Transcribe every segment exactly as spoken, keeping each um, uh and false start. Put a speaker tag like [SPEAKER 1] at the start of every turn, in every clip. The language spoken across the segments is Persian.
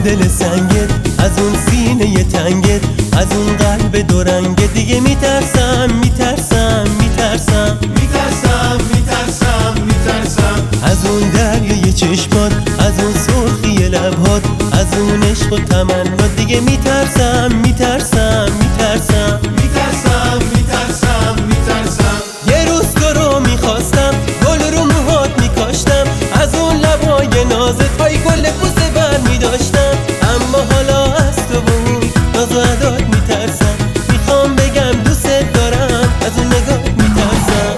[SPEAKER 1] دل سنگت، از اون سینه تنگت، از اون قلب دورنگت. دیگه میترسم میترسم میترسم
[SPEAKER 2] میترسم میترسم میترسم
[SPEAKER 1] از اون دریای چشمات، از اون سرخی لبهات، از اون عشق و تمنات. دیگه میترسم میترسم میترسم
[SPEAKER 2] میترسم میترسم میترسم
[SPEAKER 1] یه روز تو رو میخواستم، گل رو موهات میکاشتم، از اون لبای نازت های گل بوسه بر میداشتم. اما حالا از تو و اون ناز و عدات میترسم. میخوام بگم دوست دارم، از اون نگاه میترسم.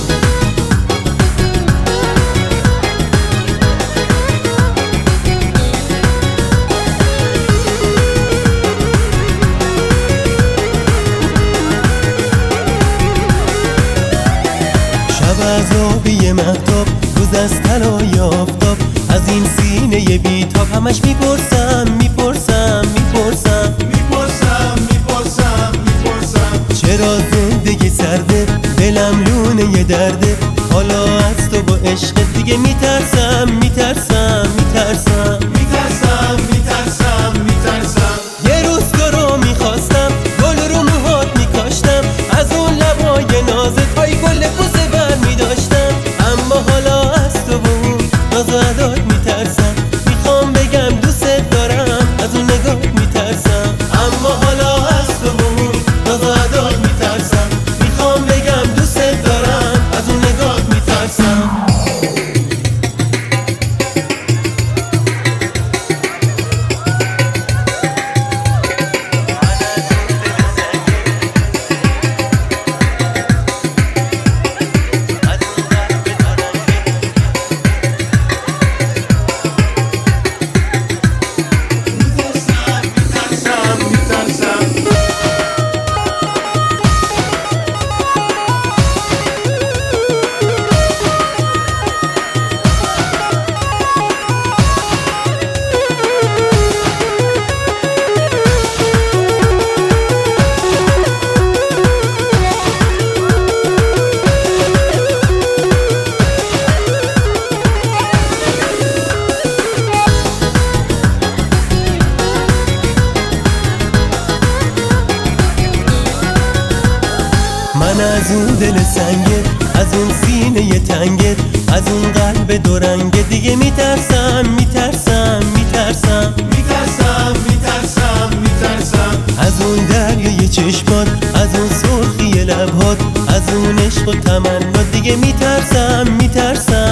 [SPEAKER 1] شب از آبی مهتاب، روز از طلای آفتاب، از این سینه بیتاب همش میپرسم میپرسم میپرسم
[SPEAKER 2] میپرسم میپرسم میپرسم
[SPEAKER 1] چرا زندگی سرده، دلم لونه درده. حالا از تو با عشقت دیگه میترسم میترسم میترسم
[SPEAKER 2] میترسم میترسم میترسم
[SPEAKER 1] یه روز تو رو میخواستم، گل رو موهات میکاشتم، از اون لبای نازت های گل بوسه بر میداشتم. اما حالا از تو و اون ناز و عدات میترسم. میخوام بگم دوست دارم، از اون نگاه میترسم. اما حالا از تو و اون ناز و عدات میترسم. میخوام بگم دوست دارم، از اون نگاه میترسم. من از اون دل سنگت، از اون سینه تنگت، از اون قلب دورنگت. دیگه میترسم میترسم میترسم
[SPEAKER 2] میترسم میترسم میترسم
[SPEAKER 1] از اون دریای چشمات، از اون سرخی لبهات، از اون عشق و تمنات. دیگه میترسم میترسم